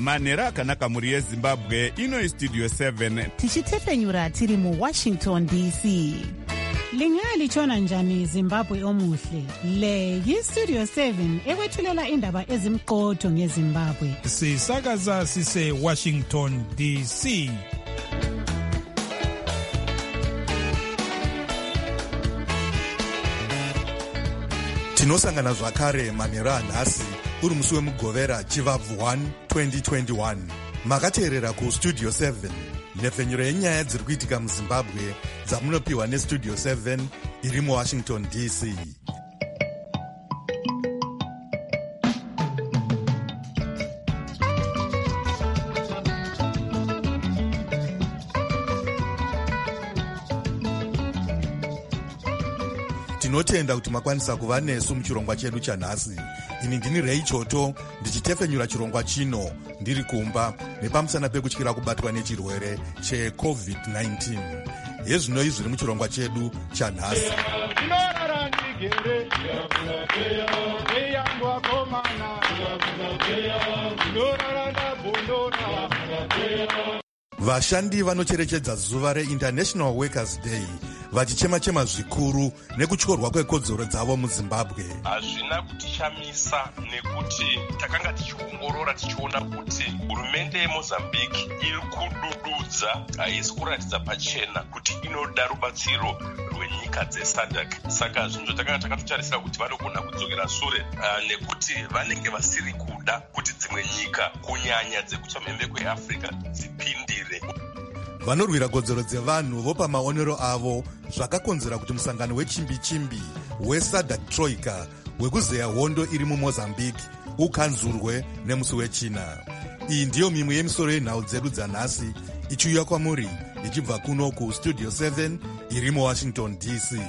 manhero akanaka mhuri yezimbabwe. Ino istudio 7 tichitefenyura tiri muWashington DC. Lingalitshona njani Zimbabwe omuhle? Le yistudio 7 ekwethulela indaba ezimqotho ngeZimbabwe. Sisakaza sise Washington DC. Tinosangana zvakare manhero anhasi uri musi wemugovera chivabvu 1 2021. Makateerera kustudio 7 nhefenyuro yenyaya dziri kuitika muZimbabwe dzamunopiwa nestudio 7 iri muWashington DC. Tinotenda kuti makwanisa kuva nesu muchirongwa chedu chanhasi. Ini ndini Ray Choto ndichitefenyura chirongwa chino ndiri kumba nepamusana pekutyira kubatwa nechirwere cheCovid-19. Hezvinoi zviri muchirongwa chedu chanhasi. Vashandi vanocherechedza zuva reInternational Workers' Day vachichema-chema zvikuru nekutyorwa kwekodzero dzavo muZimbabwe. Hazvina kutishamisa nekuti takanga tichiongorora tichiona kuti hurumende yeMozambique iri kudududza, haisi kuratidza pachena kuti inoda rubatsiro rwenyika dzeSADC. Saka zvinhu zvatakanga takatotarisira kuti vanogona kudzokera sure nekuti vanenge vasiri kuda kuti dzimwe nyika kunyanya dzekuchamhembe kweAfrica dzipindire. Vanorwira kodzero dzevanhu vopa maonero avo zvakakonzera kuti musangano wechimbi-chimbi weSADC Troika wekuzeya hondo iri muMozambique ukanzurwe nemusi wechina. Iyi ndiyo mimwe yemisoro yenhau dzedu dzanhasi ichiuya kwamuri ichibva kuno kustudio 7 iri muWashington DC.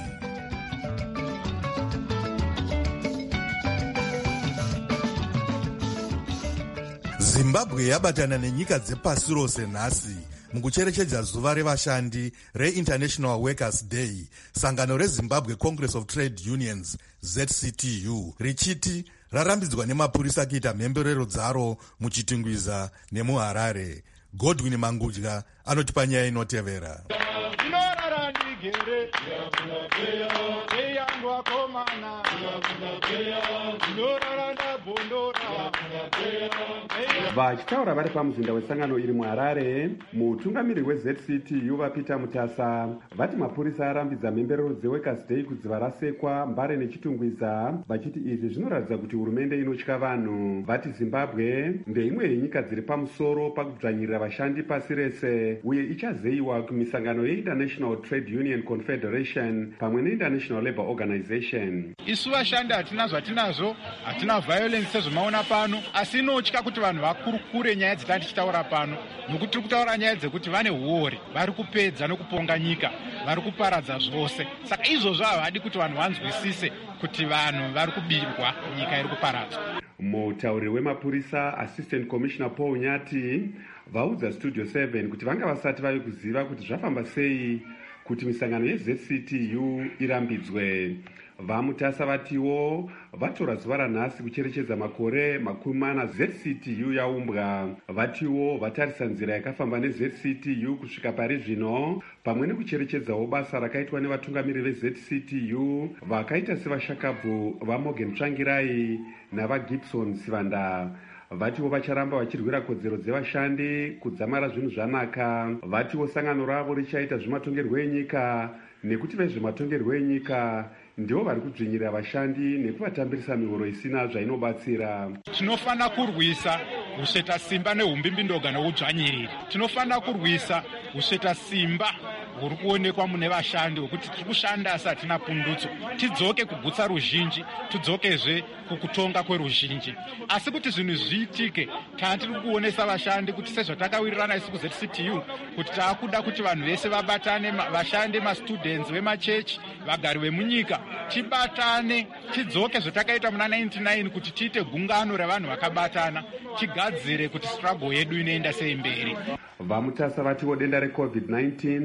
Zimbabwe yabatana nenyika dzepasi rose nhasi mukucherechedza zuva revashandi reInternational Workers' Day. Sangano reZimbabwe Congress of Trade Unions ZCTU richiti rarambidzwa nemapurisa kuita mhemberero dzaro muChitingwiza nemuHarare. Godwin Mangudya anotipa nyaya inotevera. Vachitaura vari pamuzinda wesangano iri muHarare, mutungamiriri weZCTU vaPeter Mutasa vati mapurisa arambidza mhemberero dzeWorkers' Day kudziva rasekwa Mbare neChitungwiza, vachiti izvi zvinoratidza kuti hurumende inotya vanhu. Vati Zimbabwe ndeimwe yenyika dziri pamusoro pakudzvanyirira vashandi pasi rese uye ichazeyiwa kumisangano yeInternational Trade Union Confederation pamwe neInternational Labour Organization. Isu vashandi hatina zvatinazvo, hatina violence sezvomaona pano, asi inotya kuti vanhu vakurukure nyaya dzatanga tichitaura pano, nokuti tiri kutaura nyaya dzekuti vane huori, vari kupedza nokuponga nyika, vari kuparadza zvose. Saka izvozvo havadi kuti vanhu vanzwisise kuti vanhu vari kubirwa, nyika iri kuparadzwa. Mutauriri wemapurisa Assistant Commissioner Paul Nyati vaudza Studio 7 kuti vanga vasati vave kuziva kuti zvafamba sei kuti misangano yeZCTU irambidzwe. VaMutasa vatiwo vatora zuva ranhasi kucherechedza makore 40 ZCTU yaumbwa. Vatiwo vatarisa nzira yakafamba neZCTU kusvika pari zvino, pamwe nekucherechedzawo basa rakaitwa nevatungamiriri veZCTU vakaita sevashakabvu vaMorgan Tsvangirai navaGibson Sivanda. Vatiwo vacharamba vachirwira kodzero dzevashandi kudzamara zvinhu zvanaka. Vatiwo sangano ravo richaita zvematongerwo enyika nekuti vezvematongerwo enyika ndivo vari kudzvinyirira vashandi nekuvatambirisa mihoro isina zvainobatsira. Tinofana kurwisa usveta simba nehumbimbidoga neudzvanyiriri. Tinofana kurwisa usveta simba huri kuonekwa mune vashandi hwekuti tiri kushanda asi hatina pundutso. Tidzoke kugutsa ruzhinji, tidzokezve kukutonga kweruzhinji. Asi kuti zvinhu zviitike, tiri kuonesa vashandi kuti sezvatakawirirana isu kuZCTU kuti taakuda kuti vanhu vese vabatane, vashande, mastudents vemachechi, vagari vemunyika, tibatane, tidzoke zvatakaita muna 99 kuti tiite gungano ravanhu vakabatana, tigadzire kuti struggle yedu inoenda sei mberi. VaMutasa vatiwo denda reCovid-19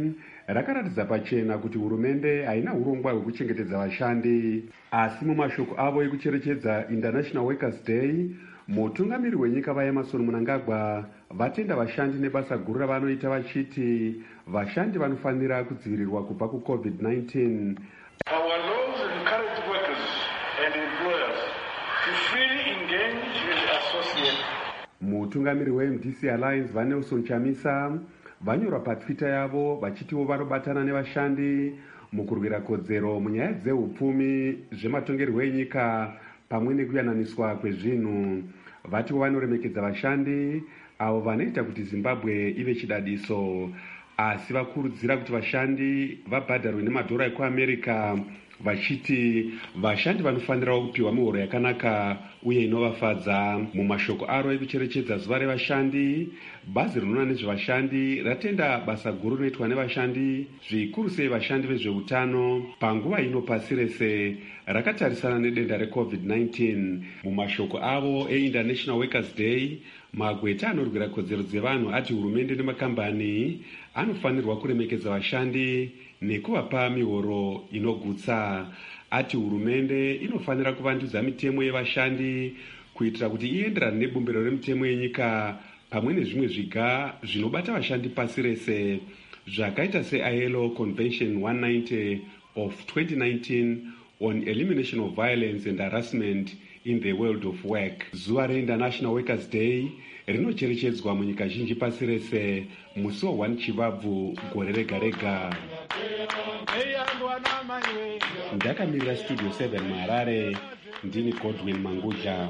rakaratidza pachena kuti hurumende haina urongwa hwekuchengetedza vashandi. Asi mumashoko avo ekucherechedza International Workers' Day, mutungamiri wenyika vaEmerson Mnangagwa vatenda vashandi nebasa guru ravanoita vachiti vashandi vanofanira kudzivirirwa kubva kuCovid-19. Our laws encourage workers and employers to freely engage and associate. Mutungamiri weMDC Alliance vaNelson Chamisa vanyora paTwitter yavo vachitiwo vanobatana nevashandi mukurwira kodzero munyaya dzeupfumi, zvematongerwo enyika pamwe nekuyananiswa kwezvinhu. Vatiwo vanoremekedza vashandi avo vanoita kuti Zimbabwe ive chidadiso, asi vakurudzira kuti vashandi vabhadharwe nemadhora ekuAmerica, vachiti vashandi vanofanirawo kupiwa mihoro yakanaka uye inovafadza. Mumashoko aro ekucherechedza zuva revashandi, bazi rinoona nezvevashandi ratenda basa guru rinoitwa nevashandi, zvikuru sei vashandi vezveutano panguva ino pasi rese rakatarisana nedenda reCovid-19. Mumashoko avo eInternational Workers' Day, magweta anorwira kodzero dzevanhu ati hurumende nemakambani anofanirwa kuremekedza vashandi nekuvapa mihoro inogutsa. Ati hurumende inofanira kuvandudza mitemo yevashandi kuitira kuti ienderane nebumbiro remitemo yenyika pamwe nezvimwe zviga zvinobata vashandi pasi rese zvakaita seILO Convention 190 of 2019 on elimination of violence and harassment in the world of work. Zuva reInternational Workers' Day rinocherechedzwa munyika zhinji pasi rese musi wa1 Chivabvu gore rega rega. Ndakamirira Studio 7 muHarare, ndini Godwin Manguja.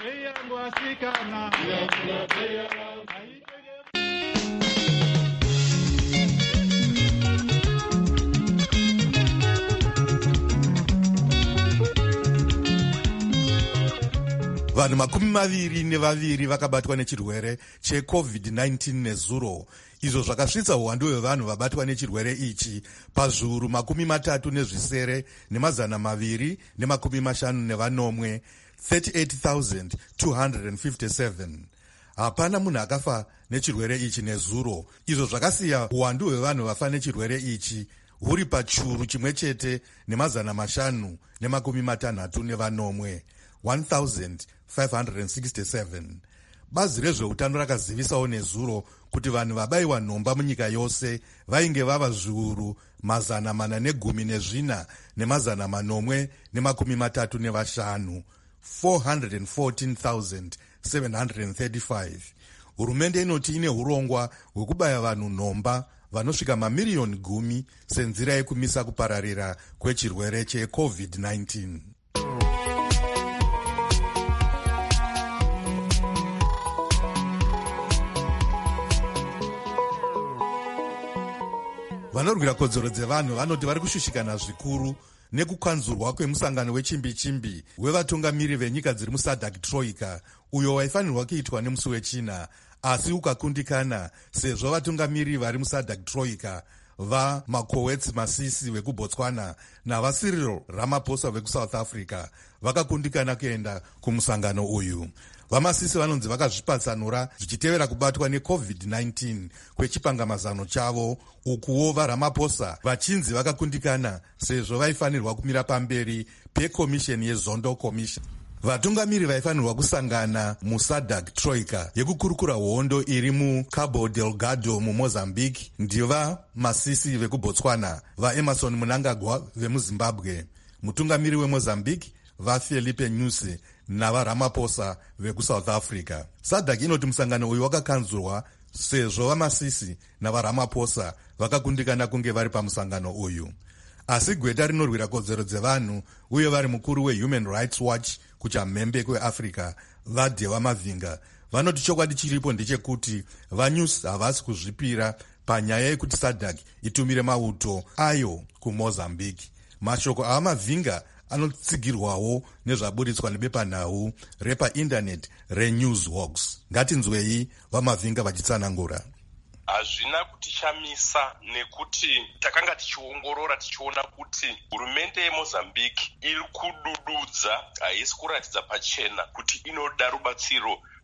Vanhu 22 vakabatwa nechirwere cheCovid-19 nezuro, izvo zvakasvitsa uwandu hwevanhu vabatwa nechirwere ichi pazviuru 37 nemazana 250 38,257. Hapana munhu akafa nechirwere ichi nezuro, izvo zvakasiya uwandu hwevanhu vafa nechirwere ichi huri pachiuru chimwe chete nemazana 560 1567. Bazi rezveutano rakazivisawo nezuro kuti vanhu vabayiwa nhomba munyika yose vainge vava zviuru 414 nemazana 835, 414,735. Hurumende inoti ine urongwa hwekubaya vanhu nhomba vanosvika mamiriyoni 10 senzira yekumisa kupararira kwechirwere cheCovid-19. Vanorwira kodzero dzevanhu vanoti vari kushushikana zvikuru nekukwanzurwa kwemusangano wechimbi-chimbi wevatungamiri venyika dziri muSADC Troika, uyo waifanirwa kuitwa nemusi weChina, asi ukakundikana sezvo vatungamiri vari muSADC Troika vaMakowetsi Masisi vekuBotswana navaCyril Ramaphosa vekuSouth Africa vakakundikana kuenda kumusangano uyu. VaMasisi vanonzi vakazvipatsanura zvichitevera kubatwa neCovid-19 kwechipangamazano chavo, ukuwo vaRamaphosa vachinzi vakakundikana sezvo vaifanirwa kumira pamberi pekomisheni yeZondo Commission. Vatungamiri vaifanirwa kusangana muSADC Troika yekukurukura hondo iri muCabo Delgado muMozambique ndiva Masisi vekuBotswana, vaEmerson Mnangagwa vemuZimbabwe, mutungamiri weMozambique vaFelipe Nyusi navaRamaphosa vekuSouth Africa. SADC inoti musangano uyu wakakanzurwa sezvo vaMasisi navaRamaphosa vakakundikana kunge vari pamusangano uyu. Asi gweta rinorwira kodzero dzevanhu uye vari mukuru weHuman Rights Watch kuchamhembe kweAfrica vaDhewa Mavinga vanoti chokwadi chiripo ndechekuti vaNyusi havasi kuzvipira panyaya yekuti SADC itumire mauto ayo kuMozambique. Mashoko avaMavinga anotsigirwawo nezvaburitswa nebepanhau repaindaneti reNewsHawks. Ngatinzwei vaMavinga vachitsanangura. Hazvina kutichamisa nekuti takanga tichiongorora tichiona kuti hurumende yeMozambique iri kudududza, haisi kuratidza pachena kuti inoda rubatsiro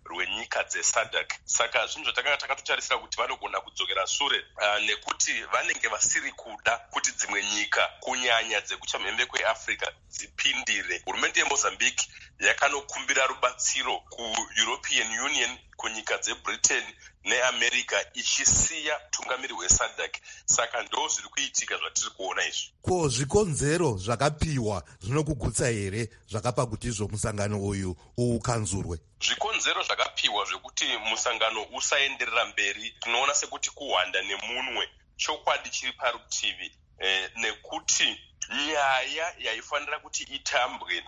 rwenyika dzesadc. Saka zvinhu zvatakanga takatotarisira kuti vanogona kudzokera sure nekuti vanenge vasiri kuda kuti dzimwe nyika kunyanya dzekuchamhembe kweafrica dzipindire. Hurumende yeMozambique yakanokumbira rubatsiro kuEuropean Union, kunyika dzeBritain neAmerica, ichisiya tungamiri hwesadc. Saka ndo zviri kuitika zvatiri kuona izvi. Ko zvikonzero zvakapiwa zvinokugutsa here zvakapa kuti izvo musangano uyu ukanzurwe? Zvikonzero zvakapiwa zvekuti musangano usaenderera mberi tinoona sekuti kuhwanda nemunwe. Chokwadi chiri parutivi nekuti nyaya yaifanira kuti itambwe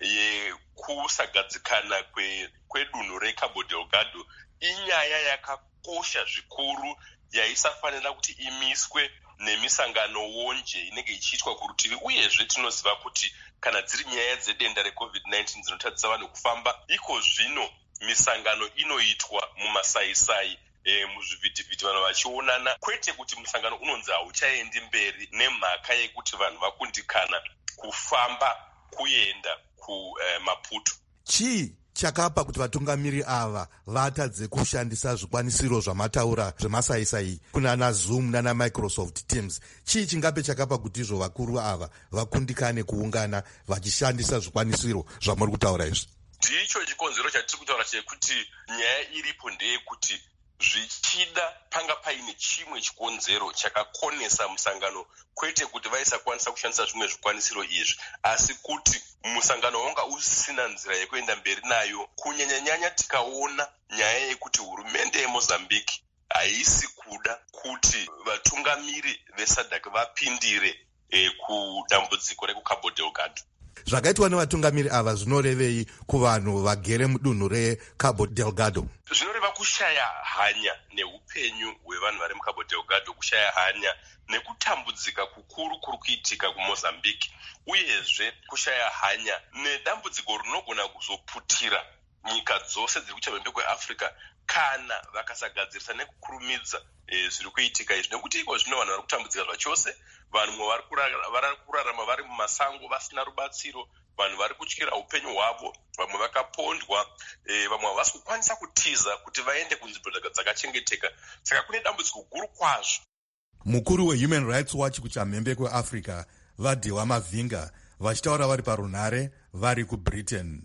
yekusagadzikana kwedunhu reCabo Delgado inyaya yakakosha zvikuru yaisafanira kuti imiswe nemisangano wonje inenge ichiitwa kurutivi. Uyezve tinoziva kuti kana dziri nyaya dzedenda reCovid-19 dzinotadzisa vanhu kufamba, iko zvino misangano inoitwa mumasaisai muzvivhitivhiti vanhu vachionana, kwete kuti musangano unonzi hauchaendi mberi nemhaka yekuti vanhu vakundikana kufamba kuenda kuMaputo. Chii chakapa kuti vatungamiri ava vatadze kushandisa zvikwanisiro zvamataura zvemasaisai kunana Zoom nana Microsoft Teams? Chii chingape chakapa kuti izvo vakuru ava vakundikane kuungana vachishandisa zvikwanisiro zvamuri kutaura izvi? Ndicho chikonzero chatiri kutaura chekuti nyaya iripo ndeyekuti zvichida panga paine chimwe chikonzero chakakonesa musangano, kwete kuti vaisakwanisa kushandisa zvimwe zvikwanisiro izvi, asi kuti musangano wanga usina nzira yekuenda mberi nayo, kunyanyanyanya tikaona nyaya yekuti hurumende yeMozambique haisi kuda kuti vatungamiri vesadc vapindire kudambudziko rekuCabo Delgado. Zvakaitwa nevatungamiri ava zvinorevei kuvanhu vagere mudunhu reCabo Delgado? Zvinoreva kushaya hanya neupenyu hwevanhu vari muCabo Delgado, kushaya hanya nekutambudzika kukuru kuri kuitika kuMozambique, uyezve kushaya hanya nedambudziko rinogona kuzoputira nyika dzose dziri kuchamhembe kweAfrica kana vakasagadzirisa nekukurumidza zviri kuitika izvi, nekuti iko zvino vanhu vari kutambudzika zvachose. Vanhu vari kurarama vari mumasango vasina rubatsiro, vanhu vari kutyira upenyu hwavo, vamwe vakapondwa, vamwe havasi kukwanisa kutiza kuti vaende kunzvimbo dzakachengeteka. Saka kune dambudziko guru kwazvo. Mukuru weHuman Rights Watch kuchamhembe kweAfrica vaDhewa Mavhinga vachitaura vari parunhare vari kuBritain.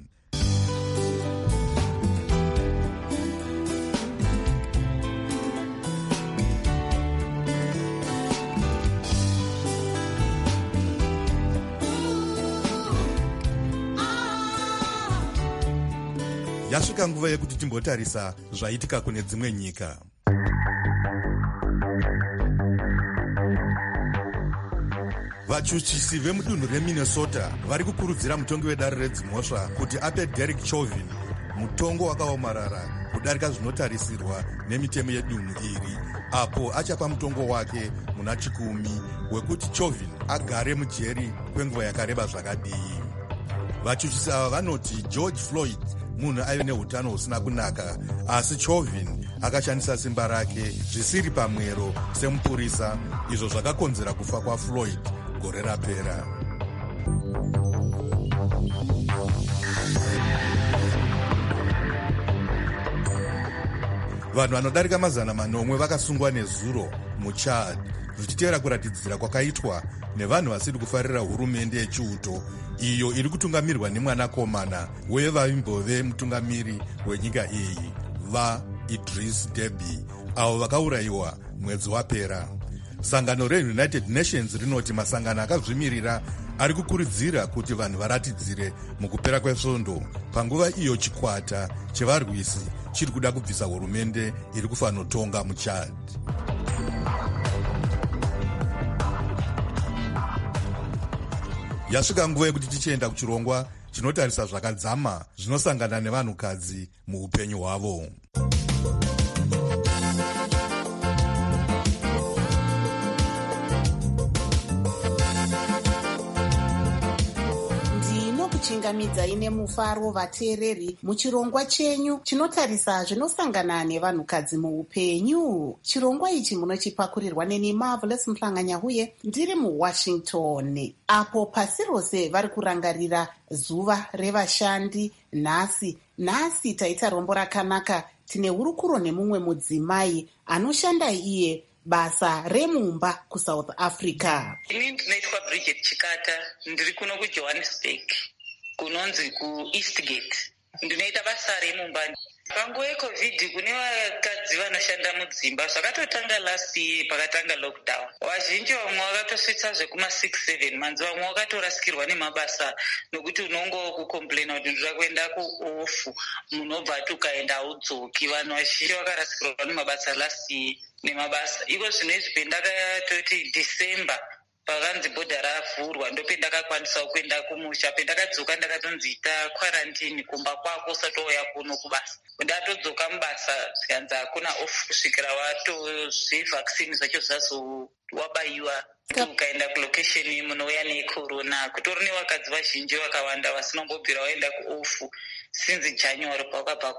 Yasvika nguva yekuti timbotarisa zvaitika kune dzimwe nyika. Vachuchisi vemudunhu reMinnesota vari kukurudzira mutongi wedare redzimhosva kuti ape Derek Chauvin mutongo wakaomarara kudarika zvinotarisirwa nemitemo yedunhu iri, apo achapa mutongo wake muna chikumi wekuti Chauvin agare mujeri kwenguva yakareba zvakadii. Vachuchisi ava vanoti George Floyd munhu aive neutano husina kunaka, asi Chauvin akashandisa simba rake zvisiri pamwero semupurisa, izvo zvakakonzera kufa kwaFloyd gore rapera. Vanhu vanodarika 900 vakasungwa nezuro muChad, zvichitevera kuratidzira kwakaitwa nevanhu vasiri kufarira hurumende yechiuto iyo iri kutungamirwa nemwanakomana wevaimbo mutungamiri wenyika iyi vaIdris Deby, avo vakaurayiwa mwedzi wapera. Sangano reUnited Nations rinoti masangano akazvimirira ari kukurudzira kuti vanhu varatidzire mukupera kwesvondo, panguva iyo chikwata chevarwisi chiri kuda kubvisa hurumende iri kufanotonga muChad. Yasvika nguva yekuti tichienda kuchirongwa chinotarisa zvakadzama zvinosangana nevanhukadzi muupenyu hwavo. Ndinokuchinga kushamidzai nemufaro vateereri muchirongwa chenyu chinotarisa zvinosangana nevanhukadzi muupenyu. Chirongwa ichi munochipakurirwa neni Marvelous Mhlanganyahuye ndiri muWashington, apo pasi rose vari kurangarira zuva revashandi. Nhasi taita rombo rakanaka. Tine hurukuro nemumwe mudzimai anoshanda iye basa remumba kuSouth Africa. Ini ndinoitwa Bridget Chikata, ndiri kuno kuJohannesburg kunonzi kuEastgate. Ndinoita basa remumba. Panguva yeCovid kune vakadzi vanoshanda mudzimba. Zvakatotanga last year pakatanga lockdown. Vazhinji vamwe vakatosvitsa zvekuma6-7 manzi, vamwe vakatorasikirwa nemabasa nokuti unongo kukomplaina kuti ndinoda kuenda kuofu, munobva tukaenda haudzoki. Vanhu vazhinji vakarasikirwa nemabasa last year nemabasa. Iko zvinezvi pendakatoti December pakanzi bhodha ravhurwa ndopendakakwanisa kuenda kumusha. Pendakadzoka ndakatonzi ita kwarantini kumba kwako usati wauya kuno kubasa. Ndatodzoka mubasa zikanzi hakuna off kusvikira zvevaccine zvacho wabaiwa ukaenda kulokesheni munouya necorona. Kutori nevakadzi vazhinji vakawanda vasinambobvira waenda kuofu since January pavakabva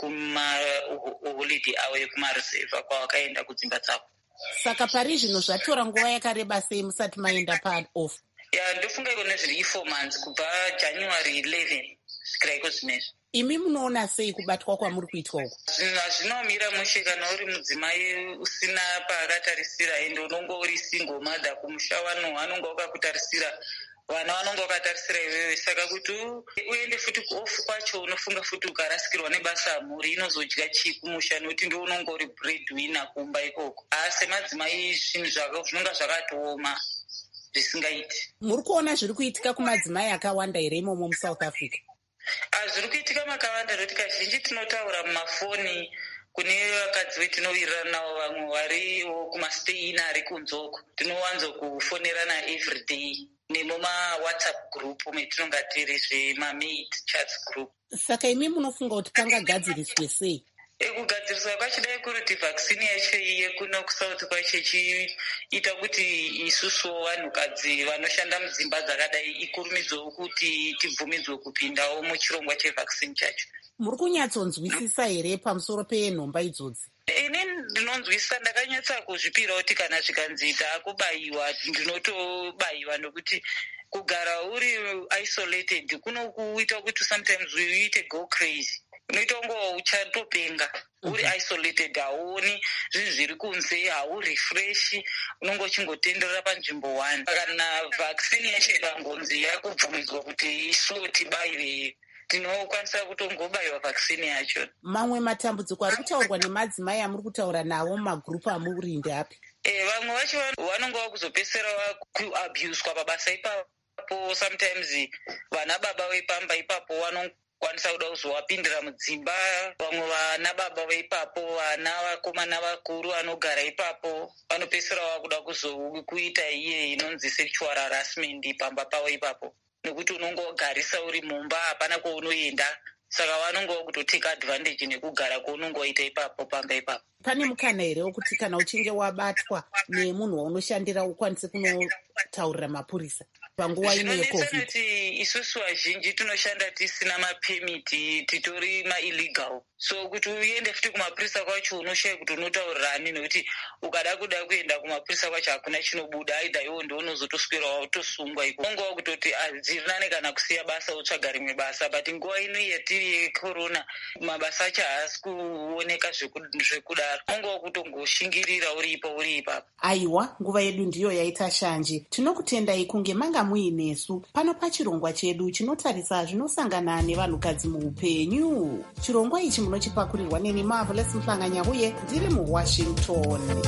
kumaholiday avo ekumareserva kwavakaenda kudzimba dzavo. Saka pari zvino zvatora nguva yakareba sei musati maenda paoff? Ndofunga iko nezviri 4 months kubva January 11 svikira iko zvinezvi. Imi munoona sei kubatwa kwamuri kuitwa uku? Zvinhu hazvinomira mushe kana uri mudzimai usina paakatarisira, ende unongo uri single mother kumusha vanonga vakakutarisira, vana vanonga vakatarisira iwewe. Saka kuti uende futi kuofu kwacho unofunga futi ukarasikirwa nebasa mhuri inozodya chii kumusha, nokuti ndo unonga uri breadwinner kumba ikoko. Asi madzimai zvinhu zvinonga zvakatooma zvisingaiti. Muri kuona zviri kuitika kumadzimai akawanda here imomo muSouth Africa? Zviri kuitika makawanda nokuti kazhinji tinotaura mumafoni kune vakadzi vetinowirirana navo, vamwe variwo kumaspeina ari kunzoko. Tinowanzo kufonerana everyday nemumawhatsapp group metinonga tiri zvemamaid chats group. Saka imi munofunga kuti pangagadziriswe sei? Kugadziriswa kwachidai kuti vaccine yacho yekuno kuSouth kwacho ichiita kuti isusu vanhukadzi vanoshanda mudzimba dzakadai ikurumidzwewo kuti tibvumidzwe kupindawo muchirongwa chevaccine chacho. Muri kunyatsonzwisisa here pamusoro penhomba idzodzi? Ini ndinonzwisisa, ndakanyatsa kuzvipira kuti kana zvikanzi takubayiwa ndinotobayiwa, nokuti kugara uri isolated kunokuita kuti sometimes uite go crazy. Unoita ungo uchatopenga uri isolated, hauoni zvinhu zviri kunze, haurefreshi, unongo uchingotenderera panzvimbo 1. Kana vaccine yacho ikangonzi yakubvumidzwa kuti isu tibayiwe, tinokwanisa kutongobayiwa vaccine yacho. Mamwe matambudziko ari kutaurwa nemadzimai amuri kutaura navo mumagrupu amuri ndeapi? Vamwe vacho vanonga vakuzopesera kuabuswa pabasa ipapo. Sometimes vana baba vepamba ipapo vanokwanisa kuda kuzovapindira mudzimba. Vamwe vana baba veipapo, vana vakomana vakuru vanogara ipapo, vanopesera vakuda kuzokuita iye inonzi sexual harassment pamba pavo ipapo, nekuti unonga wagarisa uri mumba, hapana kwaunoenda. Saka vanonga vakutoteka advantage nekugara kwaunonga waita ipapo pamba ipapo. Pane mukana here wekuti kana uchinge wabatwa nemunhu waunoshandira ukwanise kunotaurira mapurisa panguva ino yeCovid? Kuti isusu vazhinji tinoshanda tisina mapemiti, titori maillegal. So kuti uende futi kumapurisa kwacho unoshaya kuti unotaurirani, nekuti ukada kuda kuenda kumapurisa kwacho hakuna chinobuda, aidha iwo ndo unozotoswera watosungwa iko. Unonga kutoti hadzirinane kana kusiya basa utsvaga rimwe basa, but nguva ino yatiri yecorona mabasa acho haasi kuoneka zvekudaro. Unonga kutongoshingirira uri ipapo. Aiwa, nguva yedu ndiyo yaita shanje. Tinokutendai kunge manga muinesu pano pachirongwa chedu chinotarisa zvinosangana nevanhukadzi muupenyu. Chirongwa ichi munochipakurirwa neni Marvelous Mhlanganyahuye ndiri muWashington.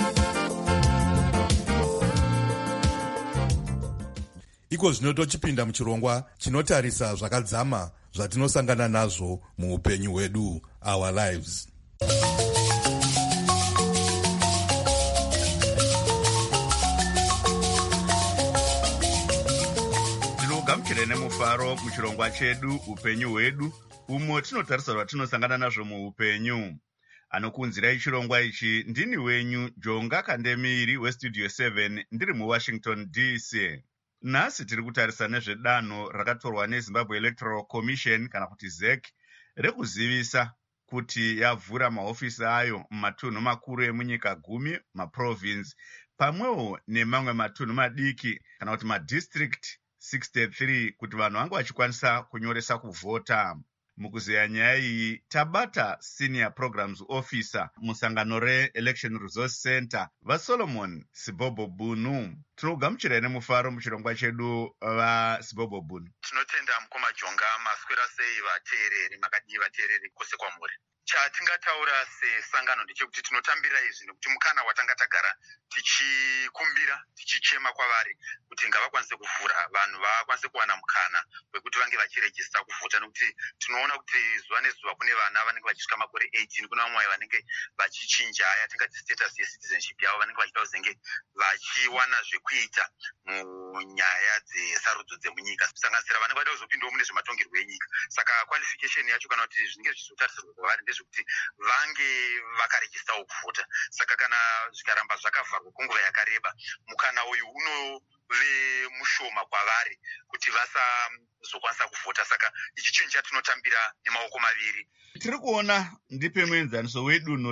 Iko zvino tochipinda muchirongwa chinotarisa zvakadzama zvatinosangana nazvo muupenyu hwedu, our lives. gamuchire nemufaro muchirongwa chedu upenyu hwedu, umo tinotarisa zvatinosangana nazvo muupenyu. Anokunzirai chirongwa ichi ndini wenyu Jonga Kandemiri westudio 7 ndiri muWashington DC. Nhasi tiri kutarisa nezvedanho rakatorwa neZimbabwe Electoral Commission kana kuti ZEC rekuzivisa kuti yavhura mahofisi ayo mumatunhu makuru emunyika 10 maprovince pamwewo nemamwe matunhu madiki kana kuti madistrict 63 kuti vanhu vange vachikwanisa kunyoresa kuvhota. Mukuzeya nyaya iyi tabata senior programs officer musangano reElection Resource Center vaSolomon Sibobo Bunu. Tinogamuchira nemufaro muchirongwa chedu vaSibobo Bunu. Tinotenda mukoma Jonga maswera sei vateereri makadii vateereri kwose kwamuri. Chatingataura sesangano ndechekuti tinotambira izvi nekuti mukana watanga tagara tichikumbira tichichema kwavari kuti ngavakwanise kuvhura vanhu vakwanise kuwana mukana wekuti vange vachirejista kuvhota nekuti tinoona kuti zuva nezuva kune vana vanenge vachisvika makore 18 kuna vamwe vanenge vachichinja yatingati status yecitizenship yavo vanenge vachida kuzenge vachiwana zvekuita munyaya dzesarudzo dzemunyika kusanganisira vanenge vada kuzopindawo mune zvematongerwo enyika. Saka qualification yacho kana kuti zvinenge zvichizotarisirwa kwavari ndezvekuti vange vakarejestawo kuvhota. Saka kana zvikaramba zvakavharwa kwenguva yakareba mukana uyu unove mushoma kwavari kuti vasazokwanisa kuvhota. Saka ichi chinhu chatinotambira nemaoko maviri. Tiri kuona ndipe muenzaniso wedunhu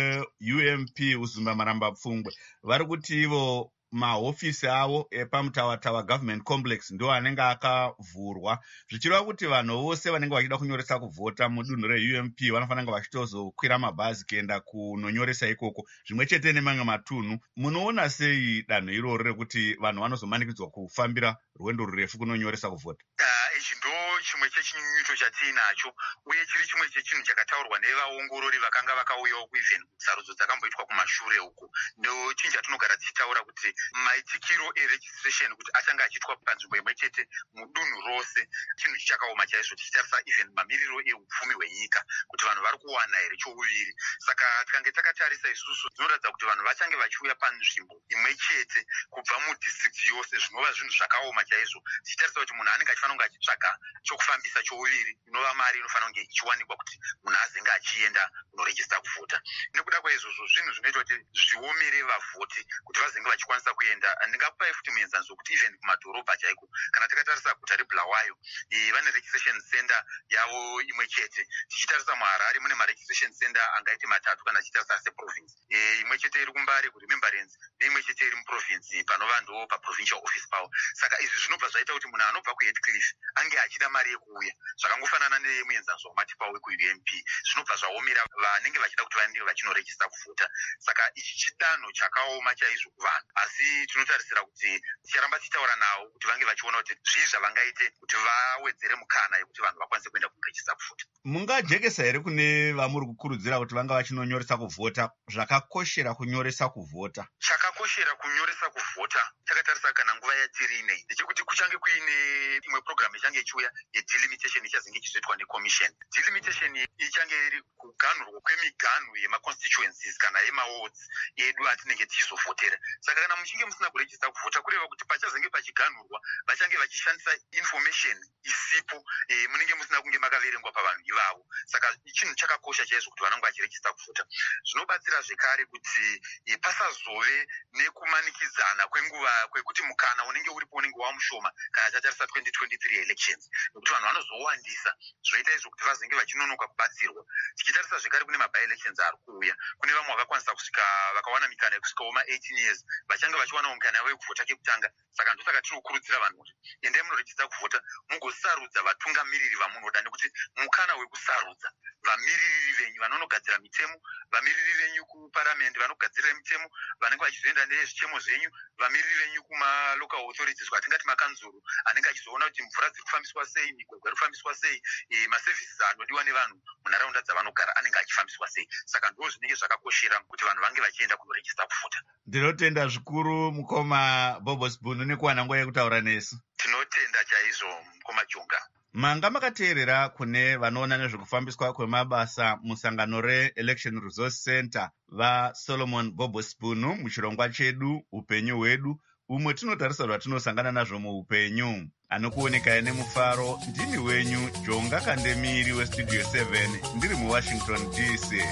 reUMP Uzumba Maramba Pfungwe vari kuti ivo mahofisi avo epamutawatawa government complex ndo anenge akavhurwa zvichireva kuti vanhu vose vanenge vachida kunyoresa kuvhota mudunhu reUMP vanofanira vachitozokwira mabhazi kuenda kunonyoresa ikoko zvimwe chete nemamwe matunhu. Munoona sei danho iroro rekuti vanhu vanozomanikidzwa kufambira rwendo rurefu kunonyoresa kuvhota? Ichi ndo chimwe chechinyunyuto chatinacho uye chiri chimwe chechinhu chakataurwa nevaongorori vakanga vakauyawo kuevheni sarudzo dzakamboitwa kumashure uko. Ndo chinhu chatinogara tichitaura kuti maitikiro eregistration kuti achange achiitwa panzvimbo imwe chete mudunhu rose chinhu chichakaoma chaizvo tichitarisa even mamiriro eupfumi hwenyika kuti vanhu vari kuwana here chouviri. Saka tikange takatarisa isusu zvinoratidza kuti vanhu vachange vachiuya panzvimbo imwe chete kubva mudistrict yose zvinova zvinhu zvakaoma chaizvo tichitarisa kuti munhu anenge achifanira kunge achitsvaga chokufambisa chouviri inova mari inofanira kunge ichiwanikwa kuti munhu azenge achienda kunorejista kuvhota. Nekuda kwaizvozvo zvinhu zvinoita kuti zviomere vavhoti kuti vazenge vachikwanisa kuenda. Ndingakupai futi muenzaniso wekuti even kumadhorobha chaiko kana takatarisa guta reBulawayo vane registration center yavo imwe chete. Tichitarisa muHarare mune maregistration center angaiti 3 kana tichitarisa seprovince imwe chete iri kuMbare kuRemembrance neimwe chete iri muprovince panova ndo paprovincial office pavo. Saka izvi zvinobva zvaita kuti munhu anobva kuHeathcliff ange achida mari yekuuya zvakangofanana nemuenzaniso wamatipa wekuUMP zvinobva zvaomera vanenge vachida kuti vanenge vachinorejista kuvhota. Saka ichi chidanho chakaoma chaizvo kuvanhu asi tinotarisira kuti ticharamba tichitaura navo kuti vange vachiona kuti zvii zvavangaite kuti vawedzere mukana yekuti vanhu vakwanise kuenda kunorejista kuvhota. Mungajekesa here kune vamuri kukurudzira kuti vanga vachinonyoresa kuvhota zvakakoshera kunyoresa kuvhota? Chakakoshera kunyoresa kuvhota takatarisa kana nguva yatiri inei ndechekuti kuchange kuine imwe program ichange ichiuya yedelimitation ichazenge ichizoitwa necommission. Delimitation ichange iri kuganhurwa kwemiganhu yemaconstituencies kana yemawards edu atinenge tichizovhotera. Saka kana muchinge musina kurejista kuvhota kureva kuti pachazenge pachiganhurwa vachange vachishandisa information isipo munenge musina kunge makaverengwa pavanhu ivavo. Saka chinhu chakakosha chaizvo kuti vanenge vachirejista kuvhota. Zvinobatsira zvekare kuti pasazove nekumanikidzana kwenguva kwekuti mukana unenge uripo unenge wamushoma kana tatarisa 2023 elections nekuti vanhu vanozowandisa zvoita izvo kuti vazenge vachinonoka kubatsirwa. Tichitarisa zvekare kune maby elections ari kuuya kune vamwe vakakwanisa kusvika vakawana mikana yekusvikawo 18 years vachange vachiwanawo mukana yavo yekuvhota kekutanga. Saka ndosaka tiri kukurudzira vanhu kuti endai munorejista kuvhota mugosarudza vatungamiriri vamunoda nekuti mukana wekusarudza vamiriri venyu vanonogadzira mitemo, vamiriri venyu kuparamendi vanogadzira mitemo vanenge vachizoenda nezvichemo zvenyu, vamiriri venyu kumalocal authorities kwatingati makanzuru anenge achizoona kuti mvura dziri kufambiswa sei, migwagwa iri kufambiswa sei, maservices anodiwa nevanhu munharaunda dzavanogara anenge achifambiswa sei. Saka ndo zvinenge zvakakoshera kuti vanhu vange vachienda kunorejista kuvhota. Ndinotenda zvikuru mukoma Bobo Sibunu nekuwana nguva yekutaura nesu. Tinotenda chaizvo mukoma Jonga. Manga makateerera kune vanoona nezvekufambiswa kwemabasa musangano reElection Resource Center vaSolomon Bobo Sibunu muchirongwa chedu upenyu hwedu umwe tinotarisa zvatinosangana nazvo muupenyu. Anokuoneka nemufaro ndini wenyu Jonga Kandemiri weStudio 7 ndiri muWashington DC.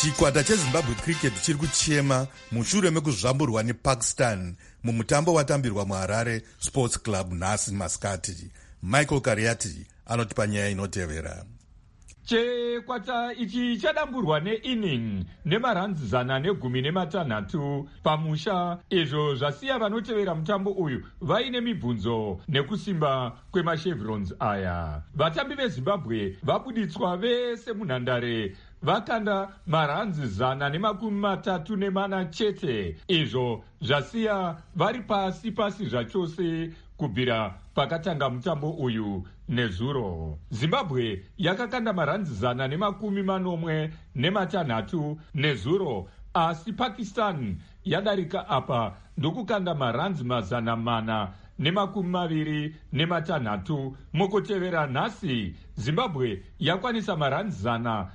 chikwata chezimbabwe cricket chiri kuchema mushure mekuzvamburwa nepakistan mumutambo watambirwa muharare sports club nhasi masikati. Michael Kariati anotipa nyaya inotevera. Chikwata ichi chadamburwa neinning nemaranzi 116 pamusha, izvo zvasiya vanotevera mutambo uyu vaine mibvunzo nekusimba kwemashevrons aya. Vatambi vezimbabwe vabuditswa vese munhandare vakanda maranzi 134 chete, izvo zvasiya vari pasi zvachose kubvira pakatanga mutambo uyu nezuro. Zimbabwe yakakanda maranzi 116 nezuro, asi Pakistan yadarika apa ndokukanda maranzi 426. Mukutevera nhasi, Zimbabwe yakwanisa maranzi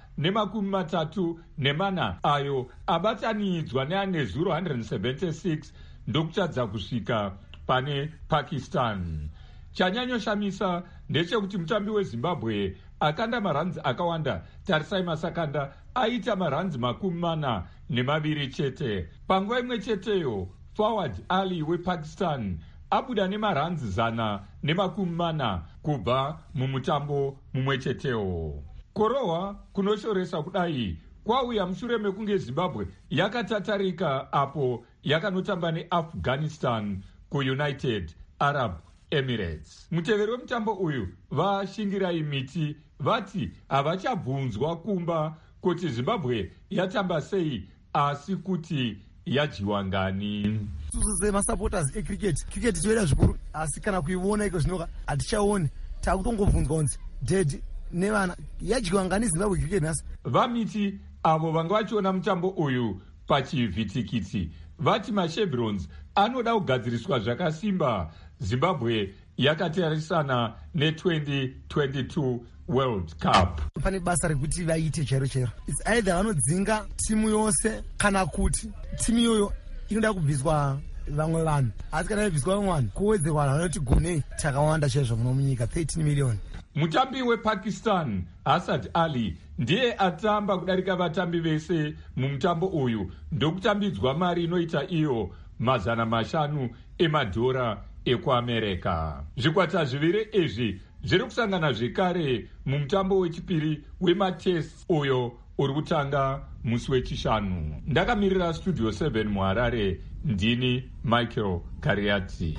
134 ayo abatanidzwa neanezuro 176 ndokutadza kusvika pane Pakistan. Chanyanyoshamisa ndechekuti mutambi weZimbabwe akanda maranzi akawanda. Tarisai masakanda aita maranzi 42 chete. Panguva imwe cheteyo, Fawad Ali wePakistan abuda nemaranzi 140 kubva mumutambo mumwe chetewo. Korohwa kunoshoresa kudai kwauya mushure mekunge Zimbabwe yakatatarika apo yakanotamba neAfghanistan kuUnited Arab Emirates. Muteveri wemutambo uyu vashingirai miti vati havachabvunzwa kumba kuti Zimbabwe yatamba sei, asi kuti yadyiwa ngani. Masupporters ecricket toida zvikuru, asi kana kuiona iko zvinoka hatichaoni, takutongobvunzwa kunzi dead nevana yadyiwa ngani Zimbabwe cricket nhasi. Vamiti avo vanga vachiona mutambo uyu pachivhitikiti vati mashevrons anoda kugadziriswa zvakasimba. Zimbabwe yakatarisana ne2022 World Cup. Pane basa rekuti vaite chero. It's either vanodzinga timu yose kana kuti timu iyoyo inoda kubviswa vamwe vanhu, asi kana ibviswa vamwe vanhu kuwedzerwa vanoti gonei takawanda chaizvo muno munyika 13 million. Mutambi wePakistan Asad Ali ndiye atamba kudarika vatambi vese mumutambo uyu, ndokutambidzwa mari inoita iyo $500 emadhora ekuAmerika. Zvikwata zviviri izvi zviri kusangana zvekare mumutambo wechipiri wematest uyo uri kutanga musi wechishanu. Ndakamirira Studio 7 muHarare, ndini Michael Kariati.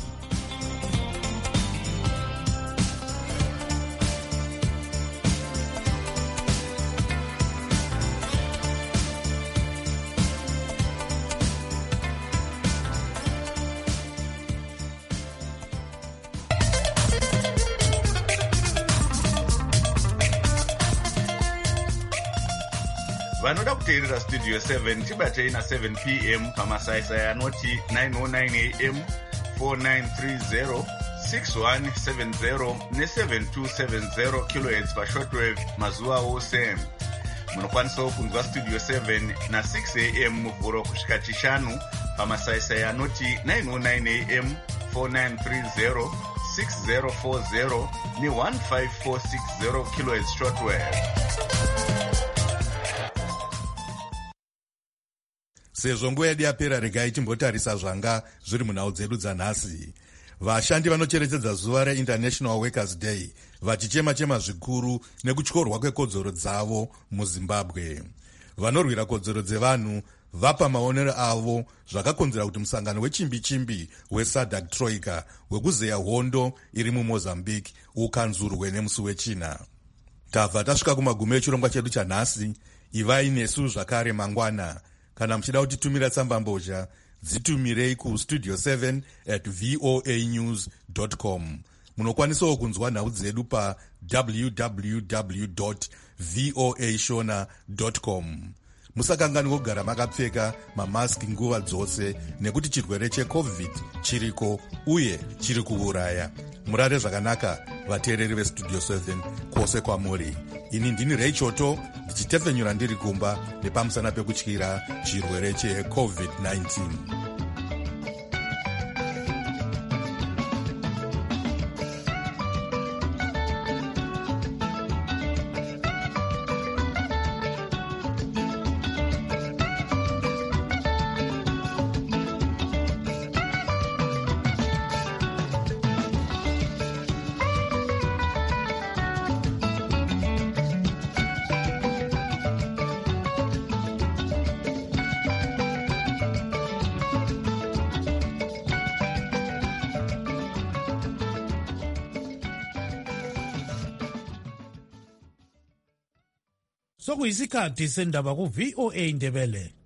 Vanoda kuteerera Studio 7 tibatei na7 p.m. pamasaisai anoti 909 am, 4930, 6170 ne7270 kHz pashortwave mazuva ose. Munokwanisawo kunzwa Studio 7 na6 am muvhuro kusvika chishanu pamasaisai anoti 909 am, 4930, 6040 ne15460 kHz shortwave. Sezvo nguva yedu yapera, regai timbotarisa zvanga zviri munhau dzedu dzanhasi. Vashandi vanocherechedza zuva reInternational Workers Day vachichema-chema zvikuru nekutyorwa kwekodzero dzavo muZimbabwe. Vanorwira kodzero dzevanhu vapa maonero avo zvakakonzera kuti musangano wechimbi-chimbi weSADC Troika wekuzeya hondo iri muMozambique ukanzurwe nemusi wechina. Tabva tasvika kumagumo echirongwa chedu chanhasi. Ivai nesu zvakare mangwana. Kana muchida kutitumira tsamba mbozha, dzitumirei kustudio7@voanews.com. Munokwanisawo kunzwa nhau dzedu pa www.voashona.com. Musakanganwe kugara makapfeka mamaski nguva dzose, nekuti chirwere cheCovid chiriko uye chiri kuuraya. Murare zvakanaka vateereri veStudio 7 kwose kwamuri. Ini ndini Reichoto ndichitefenyura ndiri kumba nepamusana pekutyira chirwere cheCovid-19. sokuyisikhathi sendaba ku-VOA Ndebele.